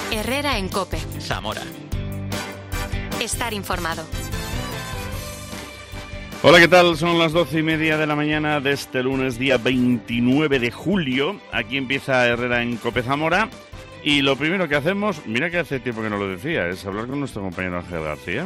Herrera en COPE. Zamora. Estar informado. Hola, ¿qué tal? Son las 12:30 de la mañana de este lunes, día 29 de julio. Aquí empieza Herrera en COPE Zamora. Y lo primero que hacemos, mira que hace tiempo que no lo decía, es hablar con nuestro compañero Ángel García.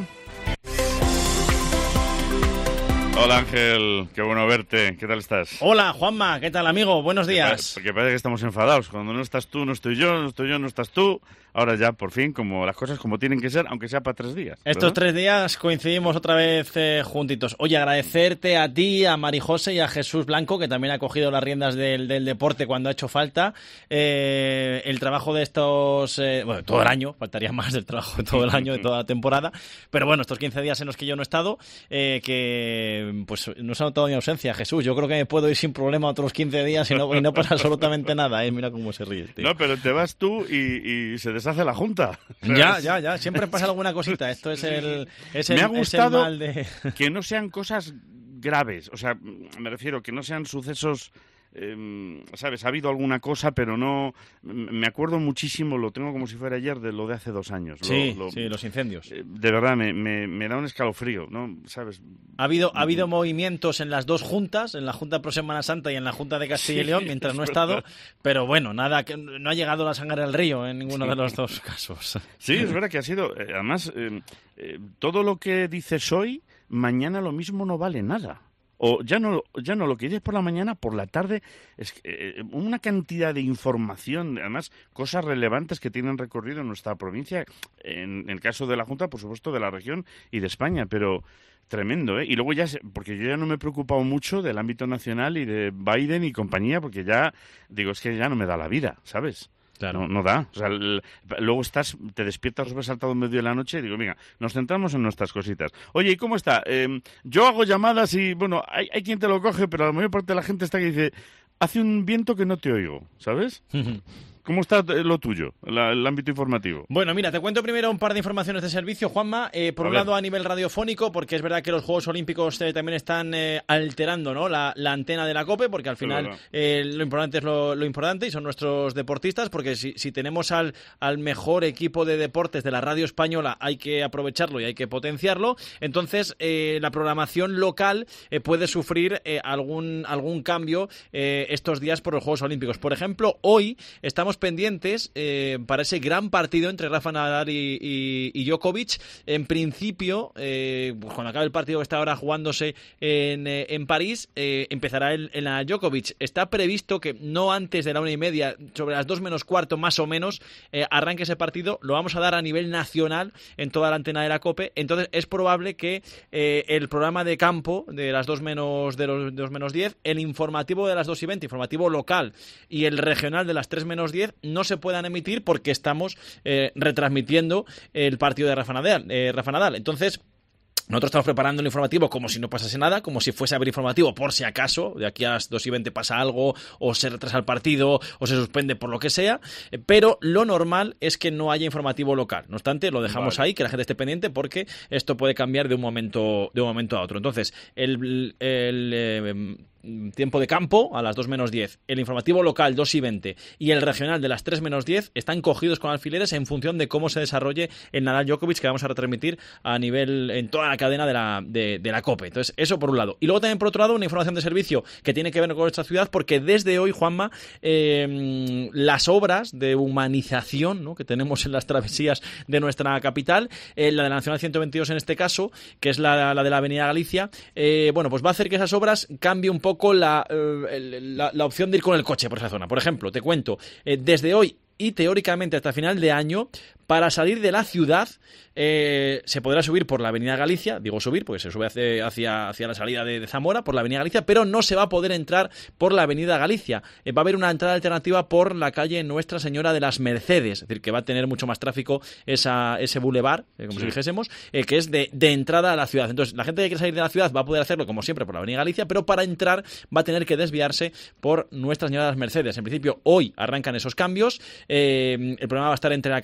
Hola Ángel, qué bueno verte, ¿qué tal estás? Hola Juanma, ¿qué tal amigo? Buenos días. Porque parece que estamos enfadados, cuando no estás tú no estoy yo, no estoy yo no estás tú. Ahora ya, por fin, como las cosas como tienen que ser, aunque sea para 3 días. Estos 3 días coincidimos otra vez juntitos. Oye, agradecerte a ti, a Marijose y a Jesús Blanco, que también ha cogido las riendas del deporte cuando ha hecho falta. El trabajo de estos... bueno, todo el año, faltaría más del trabajo de todo el año, de toda la temporada. Pero bueno, estos 15 días en los que yo no he estado, que pues no se ha notado mi ausencia, Jesús. Yo creo que me puedo ir sin problema otros 15 días y no pasa absolutamente nada. Mira cómo se ríe, tío. No, pero te vas tú y se deshace la Junta. Ya. Siempre pasa alguna cosita. Esto es Me ha gustado mal de... que no sean cosas graves. O sea, me refiero que no sean sucesos... ¿sabes? Ha habido alguna cosa, pero no... Me acuerdo muchísimo, lo tengo como si fuera ayer, de lo de hace 2 años. Sí, los incendios. De verdad, me da un escalofrío, ¿no? ¿Sabes? Ha habido movimientos en las 2 juntas, en la Junta Pro Semana Santa y en la Junta de Castilla y León, mientras no he estado, pero bueno, nada, que no ha llegado la sangre al río en ninguno de los 2 casos. Sí, es verdad que ha sido... además, todo lo que dices hoy, mañana lo mismo no vale nada. O ya no lo que dices por la mañana, por la tarde, es una cantidad de información, además cosas relevantes que tienen recorrido en nuestra provincia, en el caso de la Junta, por supuesto, de la región y de España, pero tremendo, ¿eh? Y luego ya, porque yo ya no me he preocupado mucho del ámbito nacional y de Biden y compañía, porque ya, digo, es que ya no me da la vida, ¿sabes? Claro. No da. O sea, luego te despiertas sobresaltado en medio de la noche y digo, venga, nos centramos en nuestras cositas. Oye, ¿y cómo está? Yo hago llamadas y, bueno, hay quien te lo coge, pero la mayor parte de la gente está que dice, hace un viento que no te oigo, ¿sabes? ¿Cómo está lo tuyo, el ámbito informativo? Bueno, mira, te cuento primero un par de informaciones de servicio, Juanma. Por un lado, a nivel radiofónico, porque es verdad que los Juegos Olímpicos también están alterando, ¿no? la antena de la COPE, porque al final lo importante es lo importante y son nuestros deportistas, porque si tenemos al mejor equipo de deportes de la radio española, hay que aprovecharlo y hay que potenciarlo. Entonces, la programación local puede sufrir algún cambio estos días por los Juegos Olímpicos. Por ejemplo, hoy estamos pendientes para ese gran partido entre Rafa Nadal y Djokovic. En principio, pues cuando acabe el partido que está ahora jugándose en París, empezará en la Djokovic. Está previsto que no antes de la 1:30, sobre las 2 menos cuarto más o menos, arranque ese partido. Lo vamos a dar a nivel nacional en toda la antena de la COPE. Entonces es probable que el programa de campo de las 2 menos 10, el informativo de las 2:20, informativo local, y el regional de las 3 menos 10 no se puedan emitir porque estamos retransmitiendo el partido de Rafa Nadal. Entonces, nosotros estamos preparando el informativo como si no pasase nada, como si fuese a haber informativo por si acaso, de aquí a las 2:20 pasa algo, o se retrasa el partido, o se suspende por lo que sea, pero lo normal es que no haya informativo local. No obstante, lo dejamos ahí, que la gente esté pendiente, porque esto puede cambiar de un momento a otro. Entonces, el tiempo de campo a las 2 menos 10, el informativo local 2:20 y el regional de las 3 menos 10 están cogidos con alfileres en función de cómo se desarrolle el Nadal Djokovic, que vamos a retransmitir a nivel en toda la cadena de la COPE. Entonces, eso por un lado. Y luego también por otro lado, una información de servicio que tiene que ver con nuestra ciudad, porque desde hoy, Juanma, las obras de humanización, ¿no?, que tenemos en las travesías de nuestra capital, la de la Nacional 122 en este caso, que es la de la Avenida Galicia, bueno, pues va a hacer que esas obras cambie un poco la opción de ir con el coche por esa zona. Por ejemplo, te cuento, desde hoy y teóricamente hasta final de año, para salir de la ciudad se podrá subir por la Avenida Galicia, digo subir porque se sube hacia la salida de Zamora por la Avenida Galicia, pero no se va a poder entrar por la Avenida Galicia. Va a haber una entrada alternativa por la calle Nuestra Señora de las Mercedes, es decir, que va a tener mucho más tráfico ese bulevar, como si dijésemos, que es de entrada a la ciudad. Entonces, la gente que quiere salir de la ciudad va a poder hacerlo, como siempre, por la Avenida Galicia, pero para entrar va a tener que desviarse por Nuestra Señora de las Mercedes. En principio, hoy arrancan esos cambios. El programa va a estar entre la calle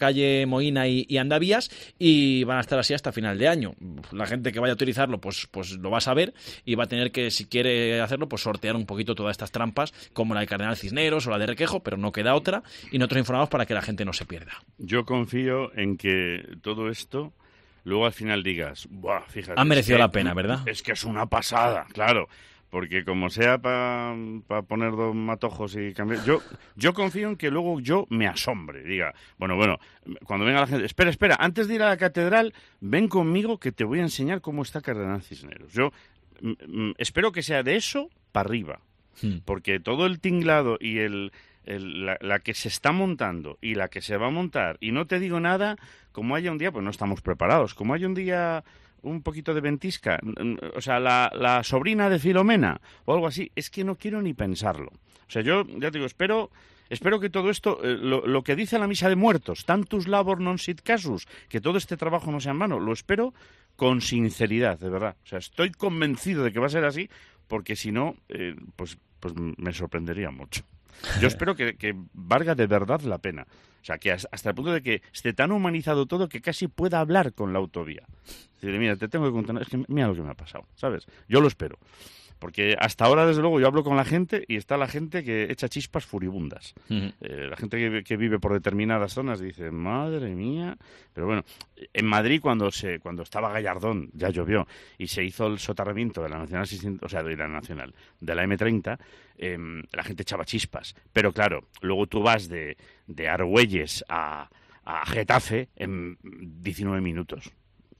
Moina y Andavías, y van a estar así hasta final de año. La gente que vaya a utilizarlo pues lo va a saber y va a tener que, si quiere hacerlo, pues sortear un poquito todas estas trampas, como la de Cardenal Cisneros o la de Requejo, pero no queda otra, y nosotros informamos para que la gente no se pierda. Yo confío en que todo esto luego al final digas, ¡buah! Fíjate. Ha merecido la pena, ¿verdad? Es que es una pasada, claro. Porque como sea para poner dos matojos y cambiar... Yo confío en que luego yo me asombre. Diga, bueno, cuando venga la gente... Espera, antes de ir a la catedral, ven conmigo que te voy a enseñar cómo está Cardenal Cisneros. Yo espero que sea de eso para arriba. Porque todo el tinglado y la que se está montando y la que se va a montar, y no te digo nada, como haya un día, pues no estamos preparados, como haya un día un poquito de ventisca, o sea, la sobrina de Filomena o algo así, es que no quiero ni pensarlo. O sea, yo ya te digo, espero que todo esto, lo que dice la misa de muertos, tantus labor non sit casus, que todo este trabajo no sea en vano, lo espero con sinceridad, de verdad. O sea, estoy convencido de que va a ser así, porque si no, pues me sorprendería mucho. Yo espero que valga de verdad la pena. O sea, que hasta el punto de que esté tan humanizado todo que casi pueda hablar con la autovía. Es decir, mira, te tengo que contar, es que mira lo que me ha pasado, ¿sabes? Yo lo espero. Porque hasta ahora, desde luego, yo hablo con la gente y está la gente que echa chispas furibundas. La gente que vive por determinadas zonas dice, madre mía. Pero bueno, en Madrid cuando estaba Gallardón, ya llovió, y se hizo el soterramiento de la Nacional 600, o sea, de la Nacional, de la M30, la gente echaba chispas. Pero claro, luego tú vas de Argüelles a Getafe en 19 minutos.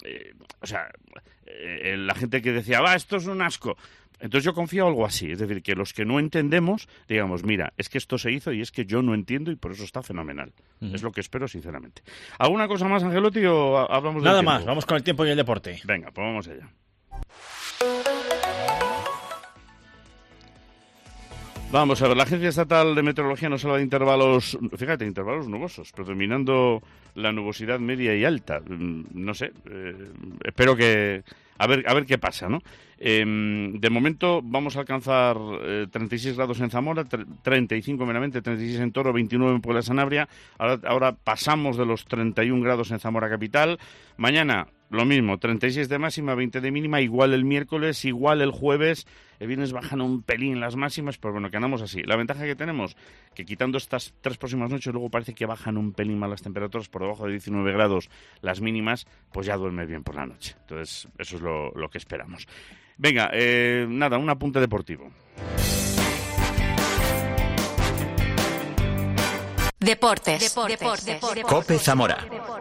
La gente que decía, esto es un asco. Entonces yo confío algo así, es decir, que los que no entendemos, digamos, mira, es que esto se hizo y es que yo no entiendo y por eso está fenomenal. Es lo que espero, sinceramente. ¿Alguna cosa más, Angelotti, o hablamos del tiempo? Nada más, vamos con el tiempo y el deporte. Venga, pues vamos allá. Vamos a ver, la Agencia Estatal de Meteorología nos habla de intervalos nubosos, predominando la nubosidad media y alta. No sé, espero que... A ver qué pasa, ¿no? De momento vamos a alcanzar 36 grados en Zamora, 35 meramente, 36 en Toro, 29 en Puebla de Sanabria. Ahora pasamos de los 31 grados en Zamora capital. Mañana lo mismo, 36 de máxima, 20 de mínima, igual el miércoles, igual el jueves. El viernes bajan un pelín las máximas, pero bueno, que andamos así. La ventaja que tenemos, que quitando estas 3 próximas noches, luego parece que bajan un pelín más las temperaturas, por debajo de 19 grados las mínimas, pues ya duerme bien por la noche. Entonces, eso es lo que esperamos. Venga, nada, un apunte deportivo. Deportes. COPE Zamora.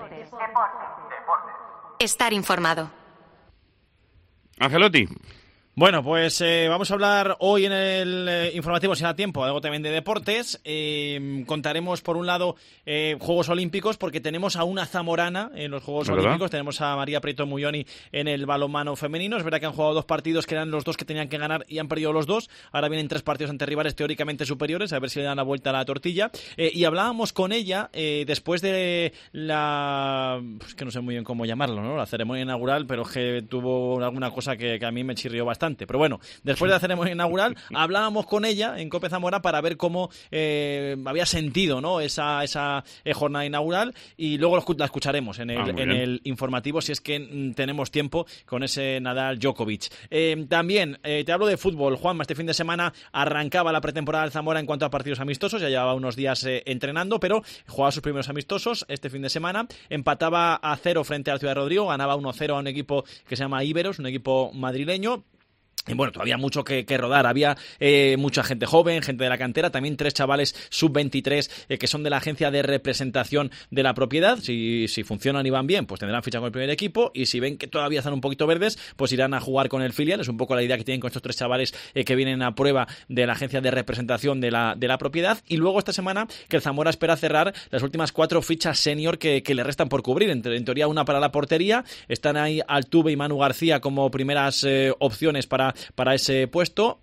Estar informado. Angelotti. Bueno, pues vamos a hablar hoy en el informativo, si da tiempo, algo también de deportes. Contaremos, por un lado, Juegos Olímpicos, porque tenemos a una zamorana en los Juegos Olímpicos. Tenemos a María Prieto Muyoni en el balonmano femenino. Es verdad que han jugado 2 partidos que eran los 2 que tenían que ganar y han perdido los 2. Ahora vienen 3 partidos ante rivales teóricamente superiores, a ver si le dan la vuelta a la tortilla. Y hablábamos con ella después de la... Pues que no sé muy bien cómo llamarlo, ¿no? La ceremonia inaugural, pero es que tuvo alguna cosa que a mí me chirrió bastante. Pero bueno, después de la ceremonia inaugural hablábamos con ella en COPE Zamora para ver cómo había sentido, ¿no? esa jornada inaugural, y luego la escucharemos en el informativo, si es que tenemos tiempo, con ese Nadal-Djokovic. También te hablo de fútbol, Juanma. Este fin de semana arrancaba la pretemporada del Zamora en cuanto a partidos amistosos. Ya llevaba unos días entrenando, pero jugaba sus primeros amistosos este fin de semana. Empataba a 0 frente al Ciudad Rodrigo, ganaba 1-0 a un equipo que se llama Iberos, un equipo madrileño. Y bueno, todavía mucho que rodar. Había mucha gente joven, gente de la cantera, también 3 chavales sub-23 que son de la agencia de representación de la propiedad. Si funcionan y van bien, pues tendrán ficha con el primer equipo, y si ven que todavía están un poquito verdes, pues irán a jugar con el filial. Es un poco la idea que tienen con estos 3 chavales que vienen a prueba de la agencia de representación de la propiedad. Y luego esta semana que el Zamora espera cerrar las últimas 4 fichas senior que le restan por cubrir. En teoría, una para la portería. Están ahí Altuve y Manu García como primeras opciones para ese puesto.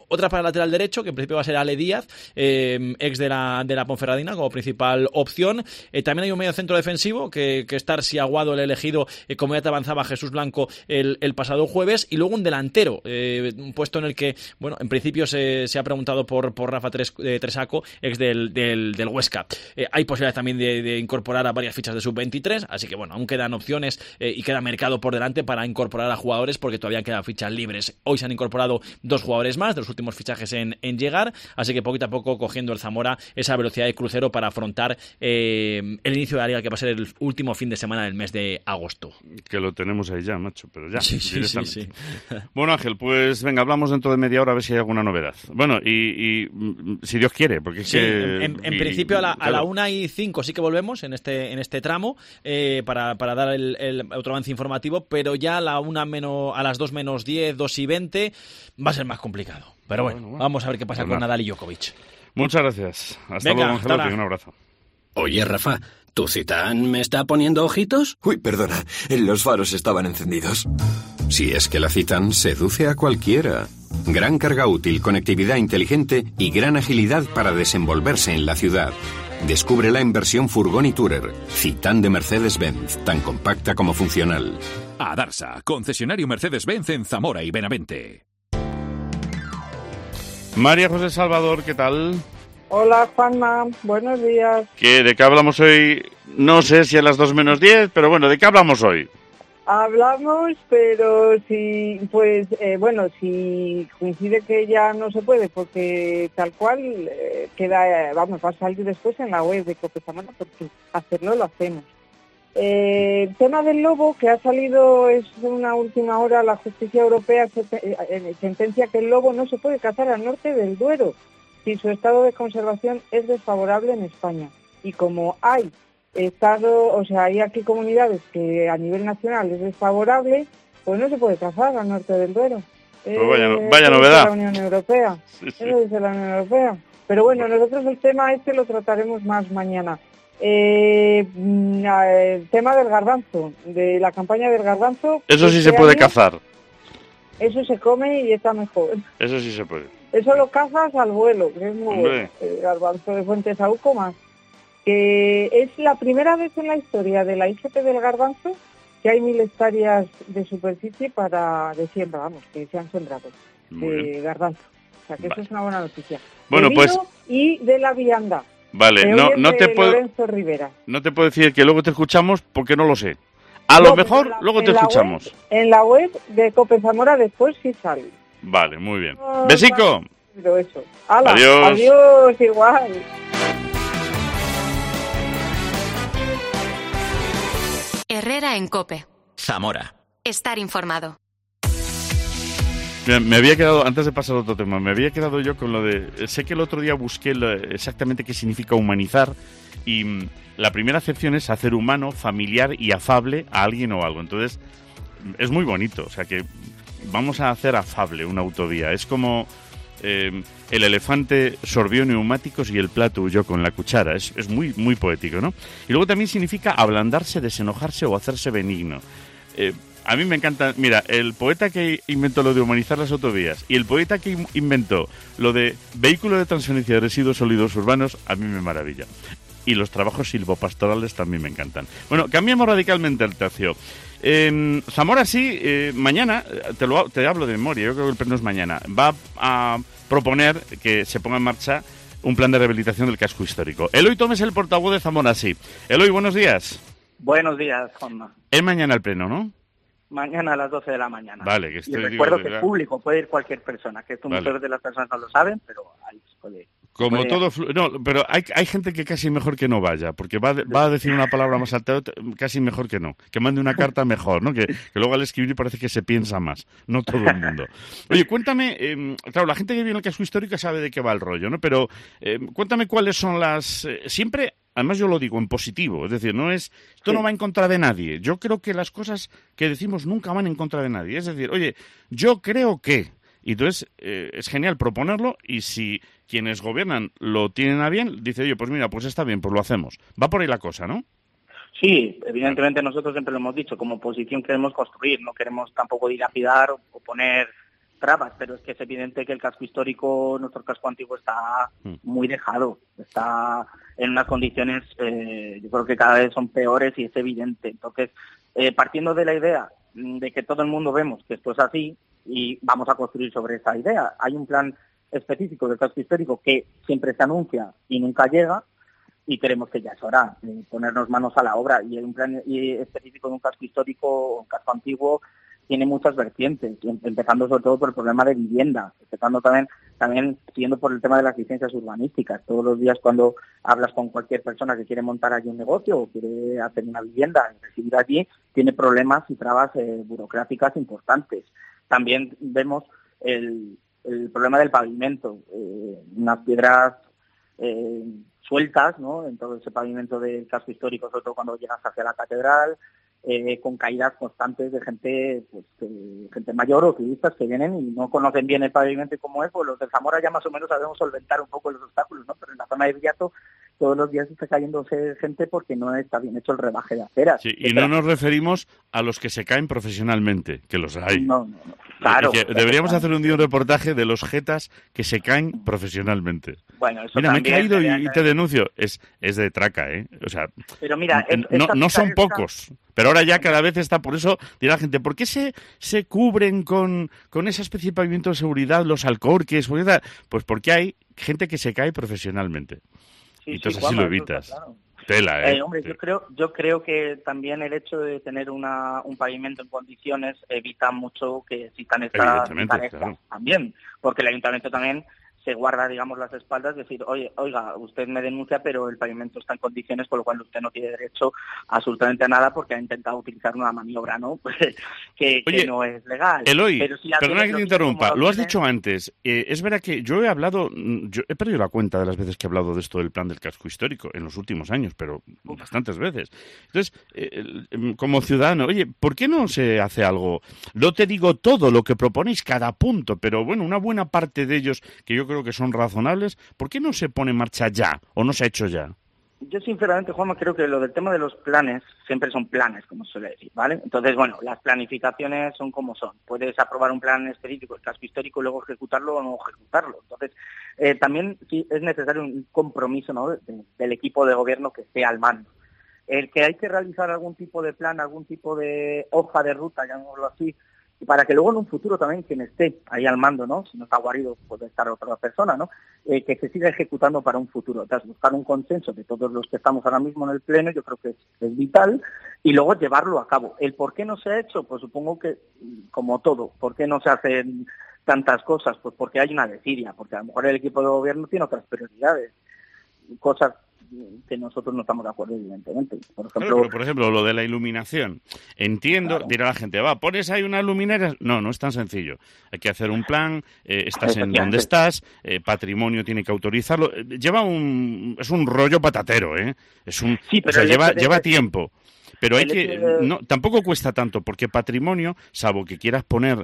Otra para el lateral derecho, que en principio va a ser Ale Díaz, ex de la Ponferradina, como principal opción. También hay un medio centro defensivo, que es Tarsi Aguado, el elegido, como ya te avanzaba Jesús Blanco el pasado jueves, y luego un delantero, un puesto en el que, bueno, en principio se ha preguntado por Rafa Tresaco, ex del Huesca. Hay posibilidad también de incorporar a varias fichas de sub-23, así que bueno, aún quedan opciones y queda mercado por delante para incorporar a jugadores, porque todavía quedan fichas libres. Hoy se han incorporado 2 jugadores más de los últimos fichajes en llegar, así que poquito a poco cogiendo el Zamora esa velocidad de crucero para afrontar el inicio de la liga, que va a ser el último fin de semana del mes de agosto. Que lo tenemos ahí ya, macho, pero ya. Sí. Bueno, Ángel, pues venga, hablamos dentro de media hora a ver si hay alguna novedad. Bueno, y si Dios quiere, porque es que... En principio a la 1:05 sí que volvemos en este tramo para dar el otro avance informativo, pero ya a las 2:10, 2:20 va a ser más complicado. Pero bueno, vamos a ver qué pasa con Nadal y Djokovic. Muchas gracias. Hasta Venga, luego, Ángel. Un abrazo. Oye, Rafa, ¿tu Citán me está poniendo ojitos? Uy, perdona, los faros estaban encendidos. Si es que la Citán seduce a cualquiera. Gran carga útil, conectividad inteligente y gran agilidad para desenvolverse en la ciudad. Descúbrela en versión furgón y tourer. Citán de Mercedes-Benz, tan compacta como funcional. Adarsa, concesionario Mercedes-Benz en Zamora y Benavente. María José Salvador, ¿qué tal? Hola, Juanma, buenos días. ¿De qué hablamos hoy? No sé si a las 2:10, pero bueno, ¿de qué hablamos hoy? Hablamos, pero si coincide que ya no se puede, porque tal cual va a salir después en la web de Cope Zamora, porque hacerlo lo hacemos. El tema del lobo, que ha salido es una última hora, la justicia europea sentencia que el lobo no se puede cazar al norte del Duero si su estado de conservación es desfavorable en España. Y como hay hay aquí comunidades que a nivel nacional es desfavorable, pues no se puede cazar al norte del Duero. Pues vaya novedad. La Unión Europea. Sí. Eso dice la Unión Europea. Pero bueno, nosotros el tema lo trataremos más mañana. El tema del garbanzo, de la campaña del garbanzo. Eso sí se puede cazar. Eso se come y está mejor. Eso sí se puede. Eso lo cazas al vuelo, que es muy bueno. El garbanzo de Fuentesauco más. Que es la primera vez en la historia de la IGP del garbanzo que hay 1000 hectáreas de superficie de siembra, que se han sembrado de garbanzo. O sea que eso es una buena noticia. Bueno, pues... Y de la vianda. Vale, no te puedo... Lorenzo Rivera. No te puedo decir que luego te escuchamos porque no lo sé. A lo mejor luego te escuchamos. En la web de Cope Zamora después sí sale. Vale, muy bien. ¡Besico! Pero eso. ¡Hala! Adiós. Adiós, igual. Herrera en COPE. Zamora. Estar informado. Me había quedado, antes de pasar a otro tema, me había quedado yo con lo de... Sé que el otro día busqué exactamente qué significa humanizar y la primera acepción es hacer humano, familiar y afable a alguien o algo. Entonces, es muy bonito. O sea que vamos a hacer afable una autovía. Es como el elefante sorbió neumáticos y el plato huyó con la cuchara. Es muy, muy poético, ¿no? Y luego también significa ablandarse, desenojarse o hacerse benigno. A mí me encanta, mira, el poeta que inventó lo de humanizar las autovías y el poeta que inventó lo de vehículo de transferencia de residuos sólidos urbanos, a mí me maravilla. Y los trabajos silvopastorales también me encantan. Bueno, cambiamos radicalmente el tercio. Zamora sí, mañana, te hablo de memoria, yo creo que el pleno es mañana, va a proponer que se ponga en marcha un plan de rehabilitación del casco histórico. Eloy Tomes, el portavoz de Zamora sí. Eloy, buenos días. Buenos días, Juanma. Es mañana el pleno, ¿no? Mañana a las 12 de la mañana. Vale, que estoy... Y recuerdo que es público, puede ir cualquier persona, que esto muchas de las personas no lo saben, pero ahí se puede... Como todo... No, pero hay gente que casi mejor que no vaya, porque va a decir una palabra más alta, casi mejor que no. Que mande una carta mejor, ¿no? Que luego al escribir parece que se piensa más. No todo el mundo. Oye, cuéntame... claro, la gente que vive en el casco histórico sabe de qué va el rollo, ¿no? Pero cuéntame cuáles son las... siempre... Además yo lo digo en positivo, es decir, esto no va en contra de nadie. Yo creo que las cosas que decimos nunca van en contra de nadie. Es decir, oye, yo creo que... Y entonces es genial proponerlo y si quienes gobiernan lo tienen a bien, dice, oye, pues mira, pues está bien, pues lo hacemos. Va por ahí la cosa, ¿no? Sí, evidentemente nosotros siempre lo hemos dicho, como oposición queremos construir, no queremos tampoco dilapidar o poner trabas, pero es que es evidente que el casco histórico, nuestro casco antiguo, está muy dejado, está en unas condiciones, yo creo que cada vez son peores y es evidente. Entonces, partiendo de la idea de que todo el mundo vemos que esto es así y vamos a construir sobre esa idea, hay un plan específico del casco histórico que siempre se anuncia y nunca llega, y creemos que ya es hora de ponernos manos a la obra. Y un plan específico de un casco histórico, un casco antiguo, tiene muchas vertientes, empezando sobre todo por el problema de vivienda, empezando también siguiendo por el tema de las licencias urbanísticas. Todos los días cuando hablas con cualquier persona que quiere montar allí un negocio o quiere hacer una vivienda y residir allí, tiene problemas y trabas burocráticas importantes. También vemos el problema del pavimento, unas piedras sueltas, ¿no?, en todo ese pavimento del casco histórico, sobre todo cuando llegas hacia la catedral, con caídas constantes de gente, pues gente mayor o turistas que vienen y no conocen bien el pavimento y cómo es. Pues los de Zamora ya más o menos sabemos solventar un poco los obstáculos, ¿no? Pero en la zona de Villato todos los días está cayéndose gente porque no está bien hecho el rebaje de aceras. Sí, y no nos referimos a los que se caen profesionalmente, que los hay. No. Claro. Deberíamos hacer un día un reportaje de los jetas que se caen profesionalmente. Bueno, eso mira, también, me he caído y te denuncio. Es de traca, ¿eh? O sea, pero mira, no son pocos. Pero ahora ya cada vez está, por eso dirá la gente, ¿por qué se cubren con esa especie de pavimento de seguridad los alcorques? Pues porque hay gente que se cae profesionalmente. Sí, y entonces así lo evitas. Claro. Tela, hombre, sí. Yo creo que también el hecho de tener un pavimento en condiciones evita mucho que existan estas claro. También, porque el ayuntamiento también se guarda, digamos, las espaldas, decir, oiga, usted me denuncia, pero el pavimento está en condiciones, con lo cual usted no tiene derecho absolutamente a nada porque ha intentado utilizar una maniobra, ¿no? Pues, que no es legal. Eloy, perdona que te interrumpa, lo has dicho antes. Es verdad que yo he perdido la cuenta de las veces que he hablado de esto del plan del casco histórico en los últimos años, pero bastantes veces. Entonces, como ciudadano, oye, ¿por qué no se hace algo? No te digo todo lo que proponéis, cada punto, pero bueno, una buena parte de ellos que yo creo que son razonables, ¿por qué no se pone en marcha ya o no se ha hecho ya? Yo sinceramente, Juanma, creo que lo del tema de los planes siempre son planes, como se suele decir, ¿vale? Entonces, bueno, las planificaciones son como son. Puedes aprobar un plan específico, el casco histórico, y luego ejecutarlo o no ejecutarlo. Entonces, también sí es necesario un compromiso, ¿no?, del equipo de gobierno que esté al mando. El que hay que realizar algún tipo de plan, algún tipo de hoja de ruta, llamémoslo así, y para que luego en un futuro también quien esté ahí al mando, ¿no?, si no está guarido puede estar otra persona, ¿no?, que se siga ejecutando para un futuro. Entonces, buscar un consenso de todos los que estamos ahora mismo en el Pleno, yo creo que es vital, y luego llevarlo a cabo. ¿El por qué no se ha hecho? Pues supongo que, como todo, ¿por qué no se hacen tantas cosas? Pues porque hay una desidia, porque a lo mejor el equipo de gobierno tiene otras prioridades, cosas que nosotros no estamos de acuerdo, evidentemente. Por ejemplo, lo de la iluminación. Entiendo, claro. Dirá la gente, ¿pones ahí una luminaria? No es tan sencillo. Hay que hacer un plan, estás en donde estás, patrimonio tiene que autorizarlo. Es un rollo patatero, ¿eh? Lleva tiempo. Pero tampoco cuesta tanto, porque patrimonio, salvo que quieras poner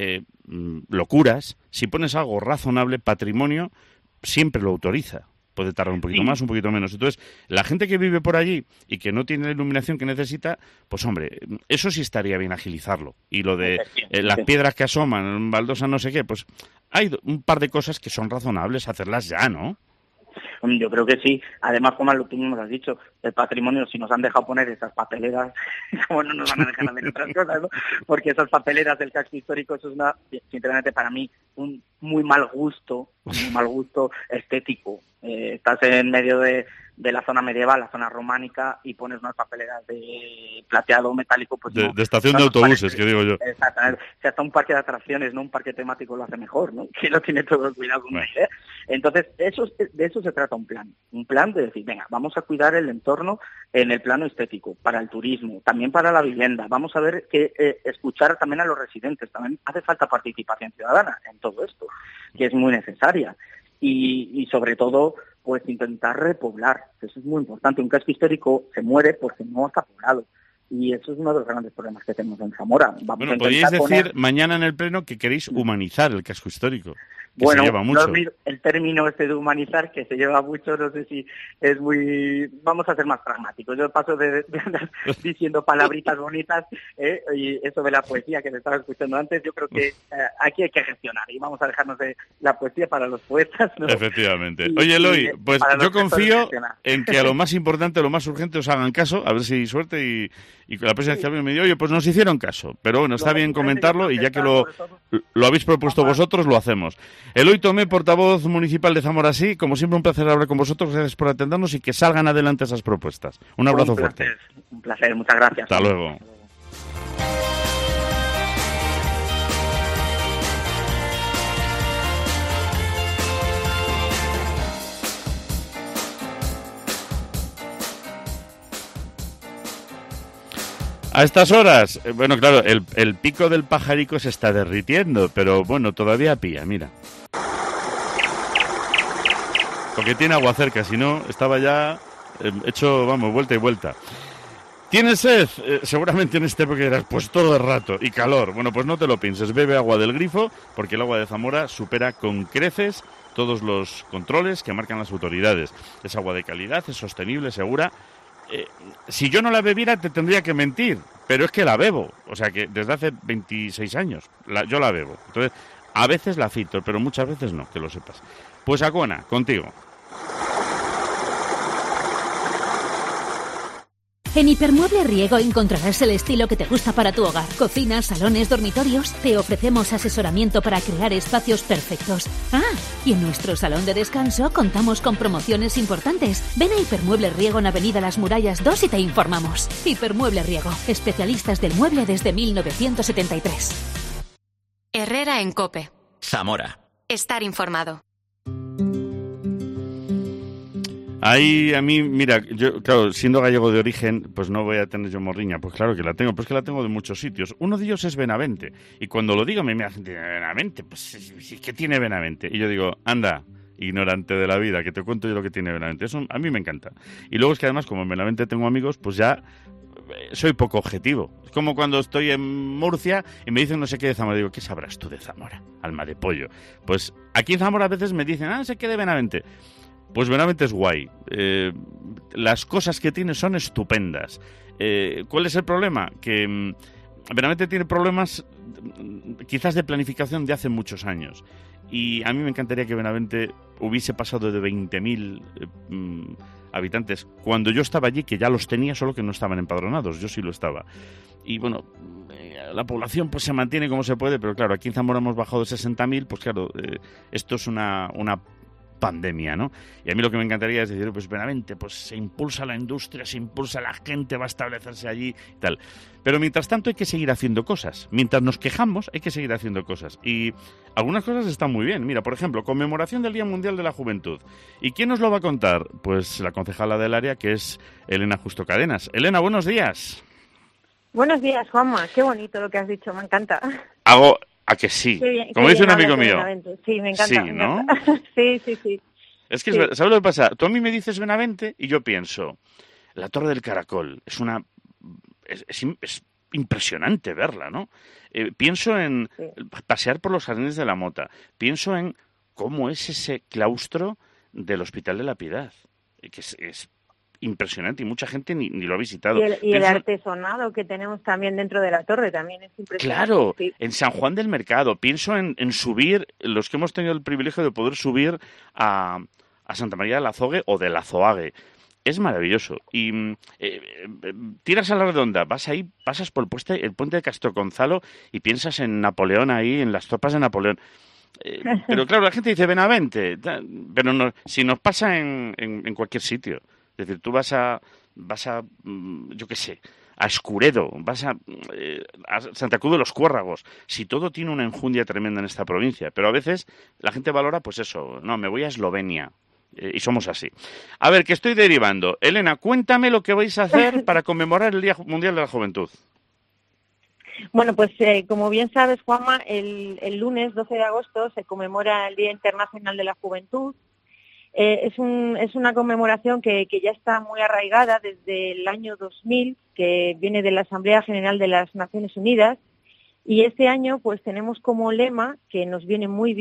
locuras, si pones algo razonable, patrimonio siempre lo autoriza. Puede tardar un poquito más, un poquito menos. Entonces, la gente que vive por allí y que no tiene la iluminación que necesita, pues hombre, eso sí estaría bien agilizarlo. Y lo de las piedras que asoman, baldosas no sé qué, pues hay un par de cosas que son razonables hacerlas ya, ¿no? Yo creo que sí. Además, como tú mismo has dicho, el patrimonio, si nos han dejado poner esas papeleras, como no nos van a dejar hacer otras cosas, ¿no? Porque esas papeleras del casco histórico, eso es sinceramente para mí, un muy mal gusto estético. Estás en medio de la zona medieval, la zona románica, y pones unas papeleras de plateado metálico, pues de estación de autobuses, que digo yo. Exactamente. Si hasta un parque de atracciones, no un parque temático, lo hace mejor, ¿no? Que no tiene todo el cuidado con una idea. Entonces, de eso se trata un plan de decir, venga, vamos a cuidar el entorno en el plano estético, para el turismo, también para la vivienda. Vamos a ver escuchar también a los residentes. También hace falta participación ciudadana en todo esto, que es muy necesaria. Y sobre todo, pues intentar repoblar. Eso es muy importante. Un casco histórico se muere porque no está poblado. Y eso es uno de los grandes problemas que tenemos en Zamora. Podríais decir mañana en el Pleno que queréis humanizar el casco histórico. que se lleva mucho. El término este de humanizar, que se lleva mucho, no sé si es muy... Vamos a ser más pragmáticos. Yo paso de andar diciendo palabritas bonitas, y eso de la poesía que te estaba escuchando antes, yo creo que aquí hay que gestionar y vamos a dejarnos de la poesía para los poetas, ¿no? Efectivamente. Oye, Eloy, pues yo confío en que a lo más importante, a lo más urgente os hagan caso, a ver si hay suerte y la presidencia me dice, oye, pues nos hicieron caso. Pero bueno, está bien comentarlo y ya que lo habéis propuesto vosotros, lo hacemos. Eloy Tomé, portavoz municipal de Zamora, sí, como siempre un placer hablar con vosotros, gracias por atendernos y que salgan adelante esas propuestas. Un abrazo fuerte. Un placer, muchas gracias. Hasta luego. A estas horas, bueno, claro, el pico del pajarico se está derritiendo, pero bueno, todavía pilla, mira. Porque tiene agua cerca, si no, estaba ya hecho, vamos, vuelta y vuelta. ¿Tienes sed? Seguramente en este época dirás, pues todo el rato, y calor. Bueno, pues no te lo pienses, bebe agua del grifo, porque el agua de Zamora supera con creces todos los controles que marcan las autoridades. Es agua de calidad, es sostenible, segura. Si yo no la bebiera te tendría que mentir, pero es que la bebo, o sea que desde hace 26 años yo la bebo. Entonces, a veces la cito, pero muchas veces no, que lo sepas. Pues Acuona, contigo. En Hipermueble Riego encontrarás el estilo que te gusta para tu hogar. Cocinas, salones, dormitorios. Te ofrecemos asesoramiento para crear espacios perfectos. Y en nuestro salón de descanso contamos con promociones importantes. Ven a Hipermueble Riego en Avenida Las Murallas 2 y te informamos. Hipermueble Riego, especialistas del mueble desde 1973. Herrera en COPE. Zamora. Estar informado. Ahí a mí, mira, yo, claro, siendo gallego de origen, pues no voy a tener yo morriña. Pues claro que la tengo, pues que la tengo de muchos sitios. Uno de ellos es Benavente. Y cuando lo digo me mira gente, Benavente, pues ¿qué tiene Benavente? Y yo digo, anda, ignorante de la vida, que te cuento yo lo que tiene Benavente. Eso a mí me encanta. Y luego es que además, como en Benavente tengo amigos, pues ya soy poco objetivo. Es como cuando estoy en Murcia y me dicen no sé qué de Zamora. Digo, ¿qué sabrás tú de Zamora? Alma de pollo. Pues aquí en Zamora a veces me dicen, no sé qué de Benavente. Pues Benavente es guay. Las cosas que tiene son estupendas. ¿Cuál es el problema? Que Benavente tiene problemas quizás de planificación de hace muchos años. Y a mí me encantaría que Benavente hubiese pasado de 20.000 habitantes cuando yo estaba allí, que ya los tenía, solo que no estaban empadronados. Yo sí lo estaba. Y bueno, la población pues se mantiene como se puede, pero claro, aquí en Zamora hemos bajado de 60.000, pues claro, esto es una pandemia, ¿no? Y a mí lo que me encantaría es decir, pues Benavente, pues se impulsa la industria, se impulsa la gente, va a establecerse allí y tal. Pero mientras tanto hay que seguir haciendo cosas. Mientras nos quejamos, hay que seguir haciendo cosas. Y algunas cosas están muy bien. Mira, por ejemplo, conmemoración del Día Mundial de la Juventud. ¿Y quién nos lo va a contar? Pues la concejala del área, que es Elena Justo Cadenas. Elena, buenos días. Buenos días, Juanma. Qué bonito lo que has dicho, me encanta. ¿A que sí? Bien, como dice un amigo mío. Sí, me encanta. Sí, me ¿no? encanta. Sí. Es que, sí. ¿sabes lo que pasa? Tú a mí me dices Benavente y yo pienso, la Torre del Caracol, es impresionante verla, ¿no? Pienso en pasear por los jardines de la Mota, pienso en cómo es ese claustro del Hospital de la Piedad, que es impresionante y mucha gente ni lo ha visitado. Y el artesonado que tenemos también dentro de la torre también es impresionante. Claro, sí. En San Juan del Mercado. Pienso en subir, los que hemos tenido el privilegio de poder subir a Santa María del Azogue o del Azoague. Es maravilloso. Y tiras a la redonda, vas ahí, pasas por el puente de Castro Gonzalo y piensas en Napoleón ahí, en las tropas de Napoleón. Pero claro, la gente dice Benavente, pero no, si nos pasa en cualquier sitio. Es decir, tú vas a yo qué sé, a Escuredo, vas a Santa Cruz de los Cuérragos. Si todo tiene una enjundia tremenda en esta provincia, pero a veces la gente valora, pues eso, no, me voy a Eslovenia. Y somos así. A ver, que estoy derivando. Elena, cuéntame lo que vais a hacer para conmemorar el Día Mundial de la Juventud. Bueno, pues como bien sabes, Juanma, el lunes 12 de agosto se conmemora el Día Internacional de la Juventud. Es una conmemoración que ya está muy arraigada desde el año 2000, que viene de la Asamblea General de las Naciones Unidas, y este año pues tenemos como lema, que nos viene muy bien,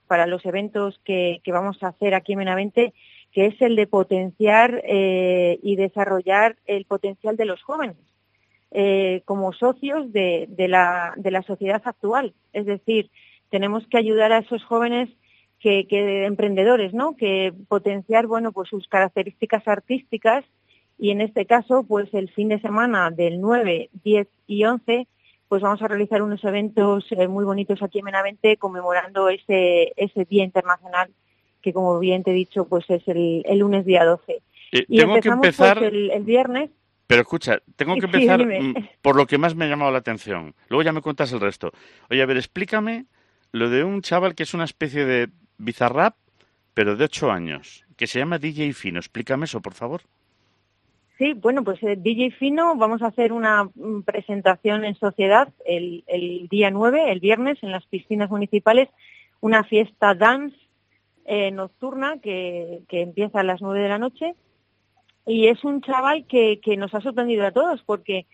para los eventos que vamos a hacer aquí en Benavente, que es el de potenciar y desarrollar el potencial de los jóvenes como socios de la sociedad actual. Es decir, tenemos que ayudar a esos jóvenes que emprendedores, ¿no? Que potenciar, bueno, pues sus características artísticas, y en este caso, pues el fin de semana del 9, 10 y 11, pues vamos a realizar unos eventos muy bonitos aquí en Benavente conmemorando ese Día Internacional, que como bien te he dicho, pues es el lunes día 12. Y tengo que empezar pues, el viernes. Pero escucha, tengo que empezar Sí, por lo que más me ha llamado la atención. Luego ya me cuentas el resto. Oye, a ver, explícame lo de un chaval que es una especie de bizarrap, pero de 8 años, que se llama DJ Fino. Explícame eso, por favor. Sí, bueno, pues DJ Fino, vamos a hacer una presentación en sociedad el día 9, el viernes, en las piscinas municipales, una fiesta dance nocturna que empieza a las 9 de la noche. Y es un chaval que nos ha sorprendido a todos porque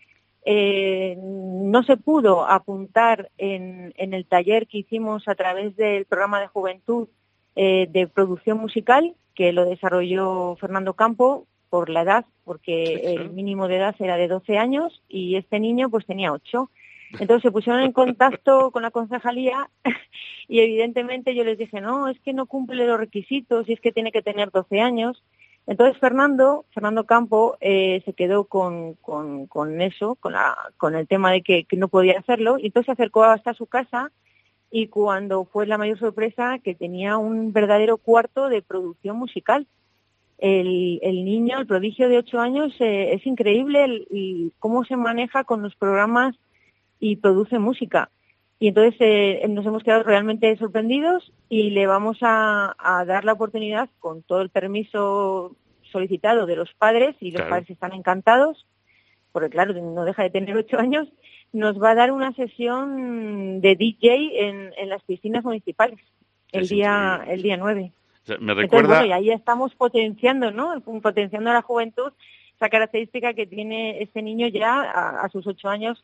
no se pudo apuntar en el taller que hicimos a través del programa de juventud de producción musical, que lo desarrolló Fernando Campo por la edad, porque el mínimo de edad era de 12 años y este niño pues tenía 8. Entonces se pusieron en contacto con la concejalía y evidentemente yo les dije, no, es que no cumple los requisitos y es que tiene que tener 12 años. Entonces Fernando Campo se quedó con eso, con el tema de que no podía hacerlo, y entonces se acercó hasta su casa, y cuando fue la mayor sorpresa, que tenía un verdadero cuarto de producción musical. El niño, el prodigio de 8 años, es increíble cómo se maneja con los programas y produce música. Y entonces nos hemos quedado realmente sorprendidos y le vamos a dar la oportunidad, con todo el permiso solicitado de los padres, y los padres están encantados, porque claro, no deja de tener 8 años, nos va a dar una sesión de DJ en las piscinas municipales el día 9. O sea, me recuerda... Entonces, bueno, y ahí estamos potenciando, ¿no? Potenciando a la juventud esa característica que tiene este niño ya a sus 8 años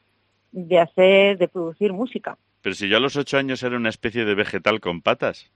de producir música. Pero si yo a los 8 años era una especie de vegetal con patas.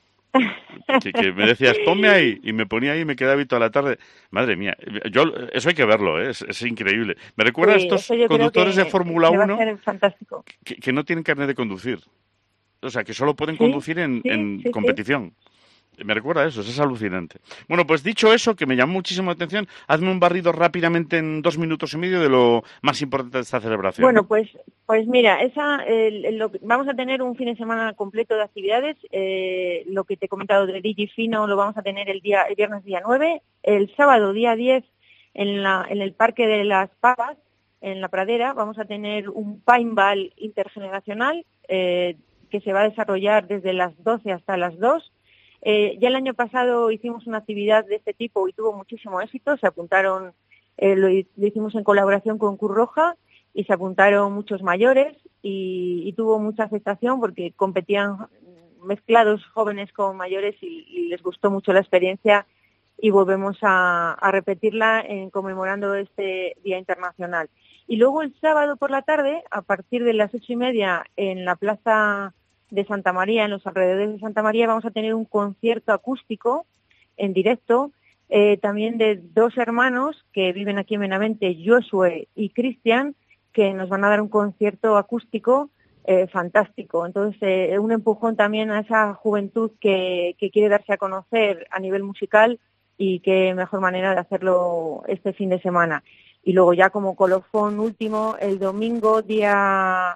Que me decías, ponme ahí, y me ponía ahí y me quedaba ahí toda la tarde. Madre mía, eso hay que verlo, es increíble. Me recuerda a estos conductores de Fórmula 1 que no tienen carnet de conducir. O sea, que solo pueden conducir en competición. Me recuerda a eso, es alucinante. Bueno, pues dicho eso, que me llamó muchísimo la atención, hazme un barrido rápidamente en 2 minutos y medio de lo más importante de esta celebración. Bueno, pues mira, vamos a tener un fin de semana completo de actividades. Lo que te he comentado de DJ Fino lo vamos a tener el viernes día 9. El sábado día 10 en el Parque de las Pavas, en la Pradera, vamos a tener un paintball intergeneracional que se va a desarrollar desde las 12 hasta las 2. Ya el año pasado hicimos una actividad de este tipo y tuvo muchísimo éxito. Se apuntaron, lo hicimos en colaboración con Cruz Roja, y se apuntaron muchos mayores y tuvo mucha aceptación porque competían mezclados jóvenes con mayores y les gustó mucho la experiencia, y volvemos a repetirla conmemorando este Día Internacional. Y luego el sábado por la tarde, a partir de las 8:30, en la Plaza de Santa María, en los alrededores de Santa María, vamos a tener un concierto acústico en directo, también de 2 hermanos que viven aquí en Benavente, Josué y Cristian, que nos van a dar un concierto acústico fantástico. Entonces, un empujón también a esa juventud que quiere darse a conocer a nivel musical, y qué mejor manera de hacerlo este fin de semana. Y luego ya como colofón último, el domingo día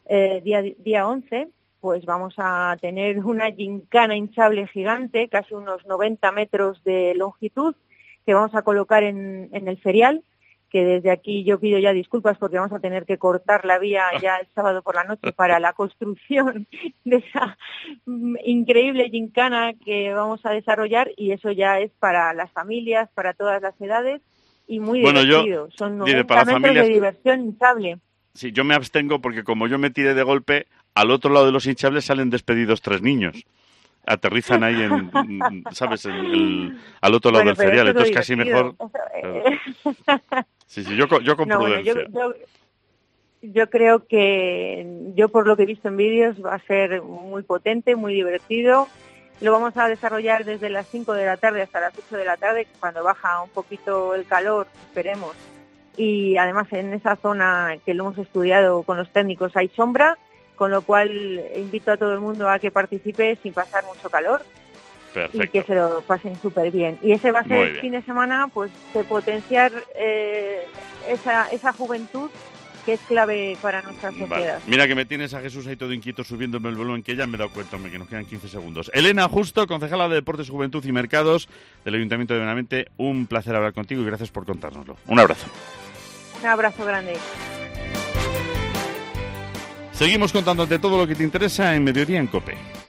11, pues vamos a tener una gincana hinchable gigante, casi unos 90 metros de longitud, que vamos a colocar en el ferial, que desde aquí yo pido ya disculpas porque vamos a tener que cortar la vía ya el sábado por la noche para la construcción de esa increíble gincana que vamos a desarrollar, y eso ya es para las familias, para todas las edades, y muy divertido. Son 90 metros de diversión hinchable. Sí, yo me abstengo porque como yo me tiré de golpe, al otro lado de los hinchables salen despedidos 3 niños. Aterrizan ahí ¿sabes? Al otro lado del ferial, entonces casi mejor... Sí, yo con prudencia. Yo creo que, por lo que he visto en vídeos, va a ser muy potente, muy divertido, Lo vamos a desarrollar desde las 5 de la tarde hasta las 8 de la tarde, cuando baja un poquito el calor, esperemos. Y además en esa zona que lo hemos estudiado con los técnicos hay sombra, con lo cual invito a todo el mundo a que participe sin pasar mucho calor. Perfecto. Y que se lo pasen súper bien. Y ese va a ser el fin de semana pues de potenciar esa juventud que es clave para nuestra sociedad. Vale. Mira que me tienes a Jesús ahí todo inquieto subiéndome el volumen, que ya me he dado cuenta, hombre, que nos quedan 15 segundos. Elena Justo, concejala de Deportes, Juventud y Mercados del Ayuntamiento de Benavente, un placer hablar contigo y gracias por contárnoslo. Un abrazo. Un abrazo grande. Seguimos contándote todo lo que te interesa en Mediodía en COPE.